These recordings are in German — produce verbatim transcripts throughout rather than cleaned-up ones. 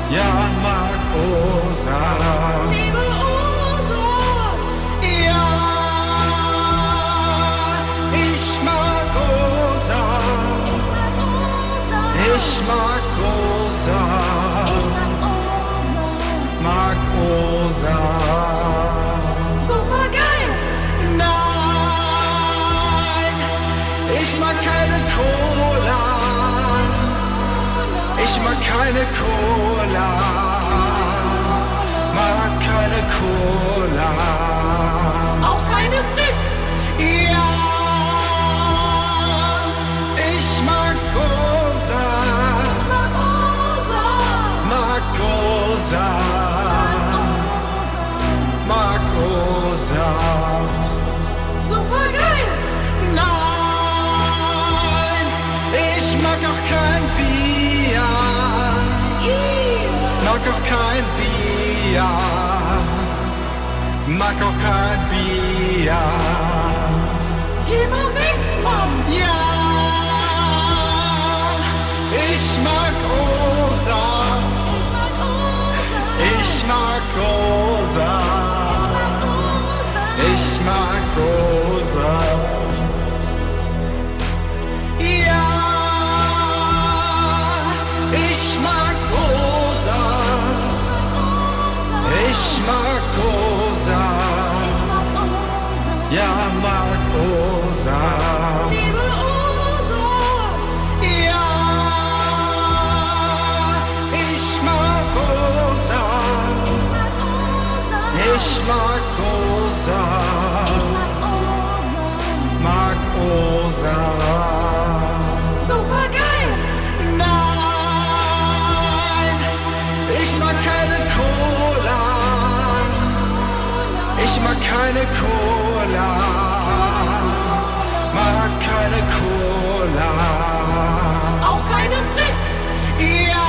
Ja, mag Rosa. Liebe Rosa. Ja, ich mag Rosa. Ich mag Rosa. Ich mag Rosa. Ich mag Rosa. Mag Rosa. Super geil. Nein, ich mag keine Cola. Ich mag keine Cola. Mag keine Cola. Auch keine Fritz. Ja, ich mag Rosa. Ich mag Rosa. Mag Rosa. Rosa. Mag Rosa. Super geil. Nein, ich mag auch kein Bier. Mag auch kein Bier. Mag auch kein Bier. Geh mal weg, Mann. Ja, ich mag Rosa. Ich mag Rosa. Ich mag Rosa. Ich mag Rosa. Ich mag Rosa. Ja, ich mag Rosa. Ich mag Rosa. Ich mag Rosa. Ja, mag Rosa. Liebe Rosa. Ja, ich mag Rosa. Ich mag Rosa. Ich mag Rosa. Ich mag Rosa. Mag Rosa. Super geil. Nein, ich mag keine Cola. Ich mag keine Cola. Mag keine Cola. Auch keine Fritz. Ja,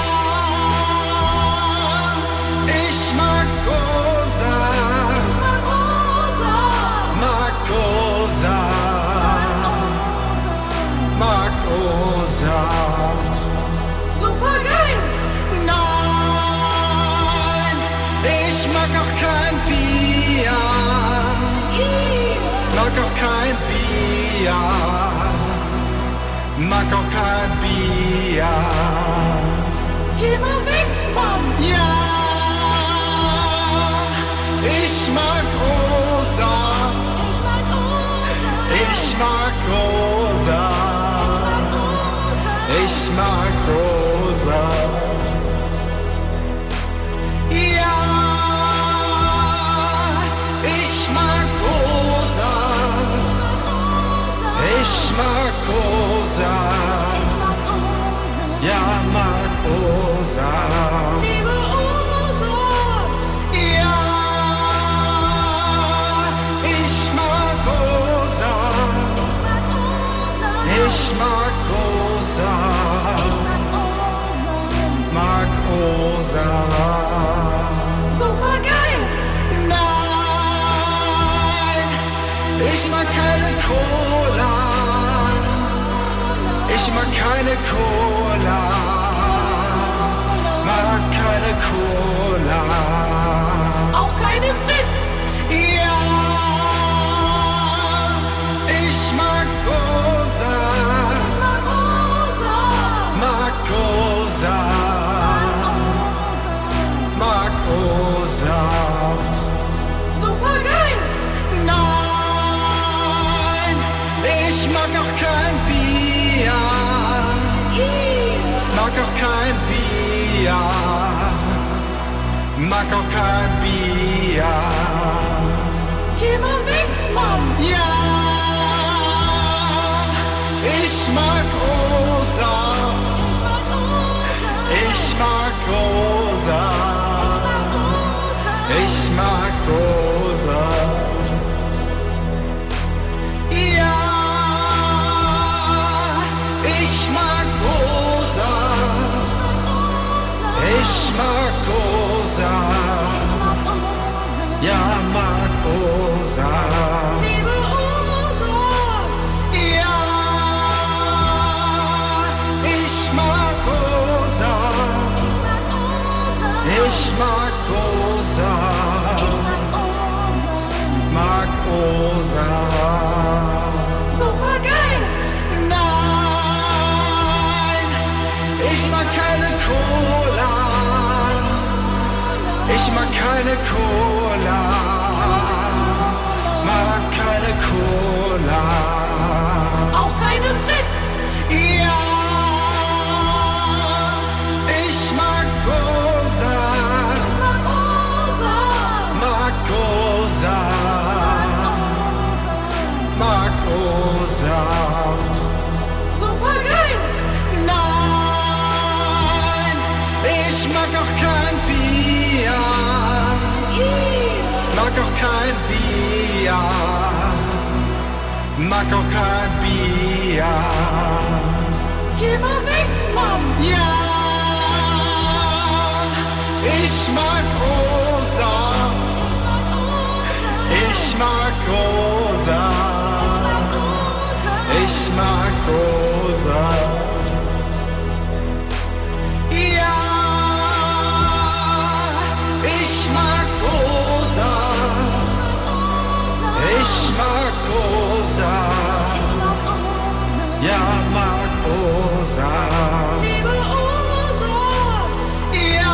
ich mag Rosa. Ich mag Rosa. Mag Rosa. Rosa. Mag Rosa. Super geil. Nein, ich mag auch kein Bier. Mag auch kein Bier. Mag auch kein Bier. Geh mal weg, Mann. Ja, ich mag Rosa. Ich mag Rosa. Ich mag Rosa. Ich mag Rosa. Ich mag Rosa. Ja, ich mag Rosa. Ich mag Rosa. Ich mag Rosa. Ja, mag Rosa. Liebe Rosa. Ja, ich mag Rosa. Ich mag Rosa. Ich mag Rosa. Ich mag Rosa. Mag Rosa. Super geil. Nein, ich mag keine Cola. Ich mag keine Cola. Mag keine Cola. Auch keine Fritz. Ja, ich mag Rosa. Ich mag Rosa. Mag Rosa. Rosa. Mag Rosa. Super geil. Nein, ich mag auch kein Bier. Mag auch kein Bier. Mag auch kein Bier. Geh mal weg, Mann. Ja, ich mag Rosa. Ich mag Rosa. Ich mag Rosa. Ich mag Rosa. Ich mag Rosa. Ja, ich mag Rosa. Ich mag Rosa. Ich mag Rosa. Ja, mag Rosa. Liebe Rosa. Ja, ich mag Rosa. Ich mag Ich mag rosa. Ich mag rosa. Mag rosa. Super geil. Nein, ich mag keine Cola. Ich mag keine Cola. Mag keine Cola. Auch keine Fritz. Ja, ich mag rosa. Ich mag rosa. Mag rosa. Rosa. Mag rosa. Super geil. Nein, ich mag auch kein Bier. Mag auch kein Bier. Mag auch kein Bier. Geh mal weg, Mann. Ja, ich mag rosa. Ich mag rosa. Ich mag rosa. Ich mag rosa. Ich mag rosa. Ja, ich mag rosa. Ich mag rosa. Ich mag rosa. Ja, mag rosa. Liebe rosa. Ja,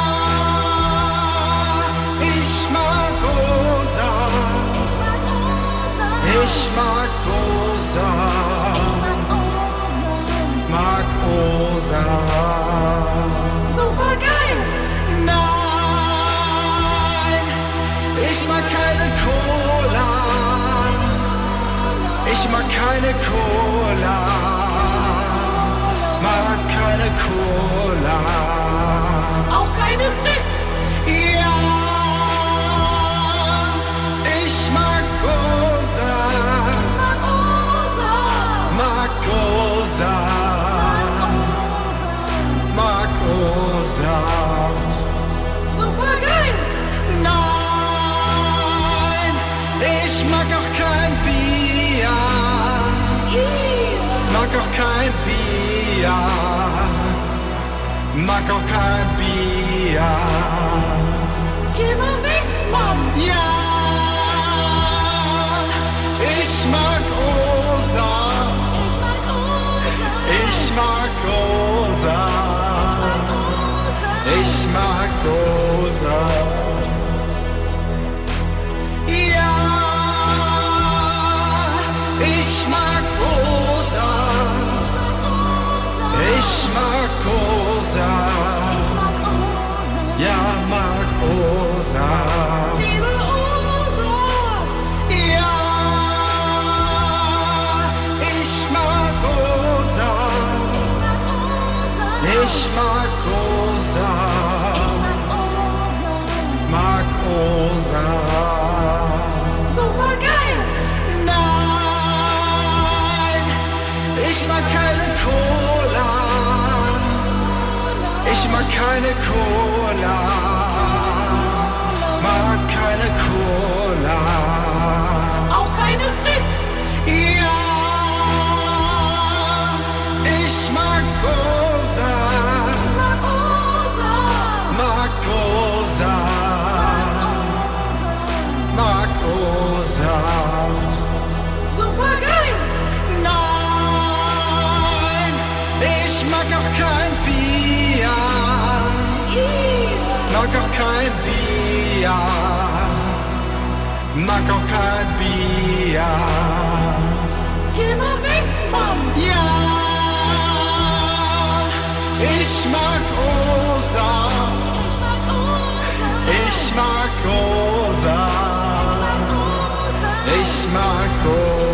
ich mag rosa. Ich mag rosa. Ich mag rosa. Ich mag rosa. Mag rosa. Super geil. Nein, ich mag keine Cola. Ich mag keine Cola. Mag keine Cola. Auch keine Fritz. Ja, ich mag rosa. Ich mag rosa. Mag rosa. Rosa. Mag rosa. Super geil. Nein, ich mag auch kein Bier. Mag auch kein Bier. Mag auch kein Bier. Geh mal weg, Mann. Ja, ich mag rosa. Ich mag rosa. Ich mag rosa. Ich mag rosa. Ich mag rosa. Ja, ich mag rosa. Ich mag rosa. Ich mag rosa. Ja, mag rosa. Liebe rosa. Ja, ich mag rosa. Ich mag rosa. Ich mag rosa. Ich mag rosa. Mag rosa. Super geil. Nein, ich mag keine Cola. Ich mag keine Cola. Mag keine Cola. Auch keine Fritz. Ja, ich mag rosa. Ich mag rosa. Mag rosa. Rosa. Mag rosa. Super geil. Nein, ich mag auch kein Bier. Mag auch kein Bier. Mag auch kein Bier. Geh mal weg, Mann. Ja, ich mag rosa. Ich mag rosa. Ich mag rosa. Ich mag rosa. Ich mag rosa.